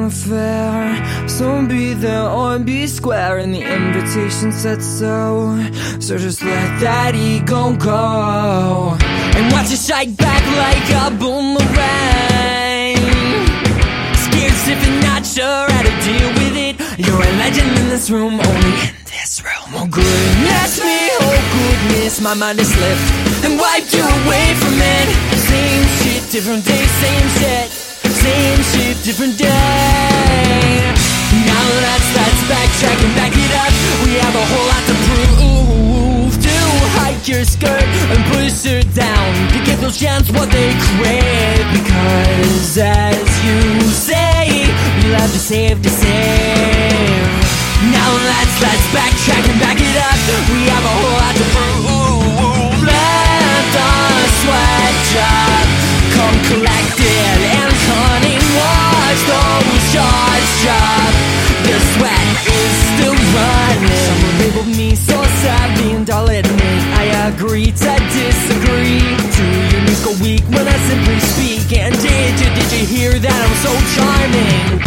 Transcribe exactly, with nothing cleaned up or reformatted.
unfair. So be there or be square, and the invitation said so. So just let that ego go and watch it shake back like a boomerang. Scared, stiff, and not sure how to deal with it. You're a legend in this room, only in this room. Oh goodness me, oh goodness, my mind has slipped and wiped you away from it. Same shit, different day, same shit. Same shit, different day. Now let's, let's backtrack and back it up. We have a whole lot to prove. To hike your skirt and push her down, to give those chants what they crave. Because as you say, we love to save, to save. Now let's, let's backtrack and back it up. We have a whole lot to prove. Let the sweat drop, come collected and cunning. Watch those jaws drop. The sweat is still running. Someone labeled me so savvy, and I'll admit I agree to disagree. Do your news go weak when I simply speak? And did you, did you hear that I'm so charming?